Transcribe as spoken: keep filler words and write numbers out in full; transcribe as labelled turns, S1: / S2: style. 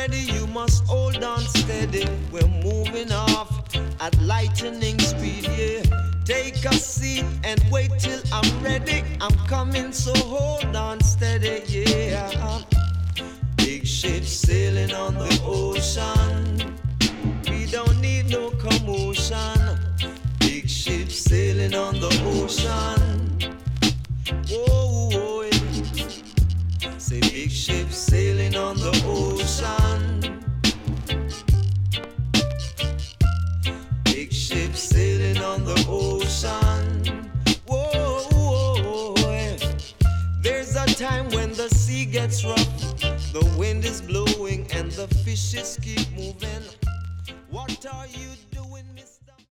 S1: ready, you must hold on steady. We're moving off at lightning speed, yeah. Take a seat and wait till I'm ready. I'm coming, so hold on steady, yeah. Big ship sailing on the ocean. We don't need no commotion. Big ship sailing on the ocean. Whoa, whoa, yeah. Say big ship sailing on the ocean. Big ship sailing on the ocean. Whoa, whoa, yeah. There's a time when the sea gets rough, the wind is blowing and the fishes keep moving. What are you doing, mister?